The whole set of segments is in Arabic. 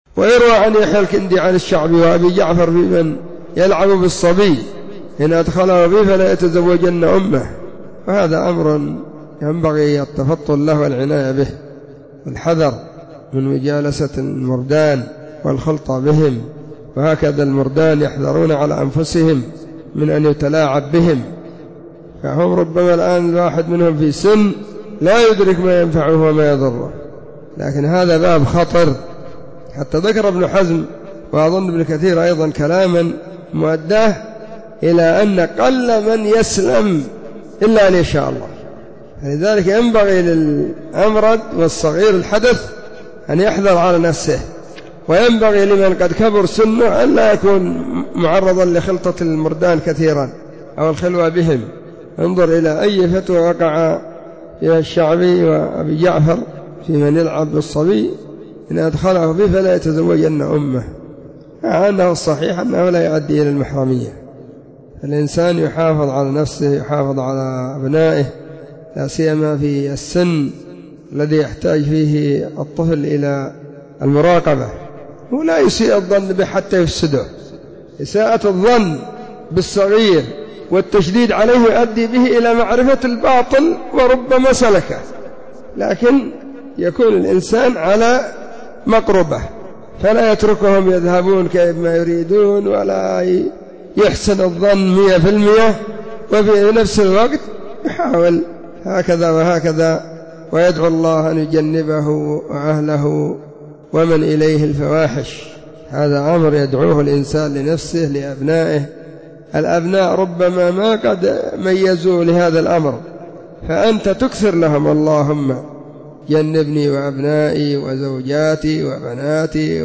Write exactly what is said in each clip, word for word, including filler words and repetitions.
ويروى عن يحيى الكندي عن الشعبي وأبي جعفر في من يلعب بالصبي إن أدخله به فلا يتزوجن أمه. وهذا أمر ينبغي التفطن له والعناية به والحذر من مجالسة المردان والخلطة بهم. وهكذا المردان يحذرون على أنفسهم من أن يتلاعب بهم، فهم ربما الآن الواحد منهم في سن لا يدرك ما ينفعه وما يضره، لكن هذا باب خطر. حتى ذكر ابن حزم وأظن ابن كثير أيضا كلاما مؤداه إلى أن قل من يسلم إلا أن يشاء الله. لذلك ينبغي للأمرد والصغير الحدث أن يحذر على نفسه، وينبغي لمن قد كبر سنه أن لا يكون معرضا لخلطة المردان كثيرا أو الخلوة بهم. انظر إلى أي فتوى وقع فيها الشعبي وأبي جعفر في من يلعب بالصبي إن أدخله به فلا يتزوجن أمه، مع أنه الصحيح أنه لا يؤدي إلى المحرمية. الإنسان يحافظ على نفسه، يحافظ على أبنائه، لا سيما في السن الذي يحتاج فيه الطفل إلى المراقبة، ولا يسيء الظن به حتى يفسده. إساءة الظن بالصغير والتشديد عليه يؤدي به إلى معرفة الباطل وربما سلكه، لكن يكون الإنسان على مقربة فلا يتركهم يذهبون كيفما يريدون، ولا يحسن الظن مئة في المئة، وفي نفس الوقت يحاول هكذا وهكذا ويدعو الله أن يجنبه وأهله ومن إليه الفواحش. هذا أمر يدعوه الإنسان لنفسه لأبنائه. الأبناء ربما ما قد ميزوا لهذا الأمر، فأنت تكثر لهم اللهم جنبني وأبنائي وزوجاتي وبناتي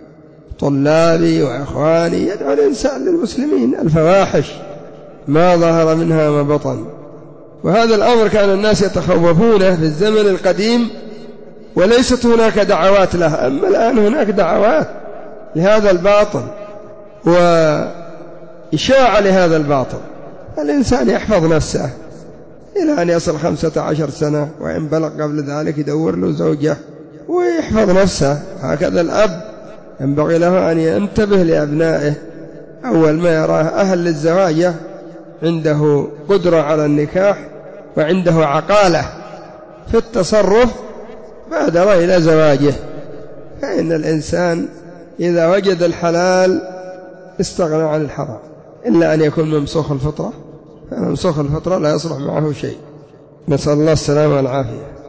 وطلابي وإخواني. يدعو الإنسان للمسلمين الفواحش ما ظهر منها ما بطن. وهذا الأمر كان الناس يتخوفونه في الزمن القديم وليست هناك دعوات له، أما الآن هناك دعوات لهذا الباطل وإشاعة لهذا الباطل. الإنسان يحفظ نفسه إلى أن يصل خمسة عشر سنة، وإن بلغ قبل ذلك يدور له زوجة ويحفظ نفسه. هكذا الأب ينبغي له أن ينتبه لأبنائه. أول ما يراه أهل للزواج عنده قدرة على النكاح وعنده عقالة في التصرف بادر إلى زواجه. فإن الإنسان إذا وجد الحلال استغنى عن الحرام، إلا أن يكون ممسوخ الفطرة، فممسوخ الفطرة لا يصلح معه شيء. نسأل الله السلامة والعافية.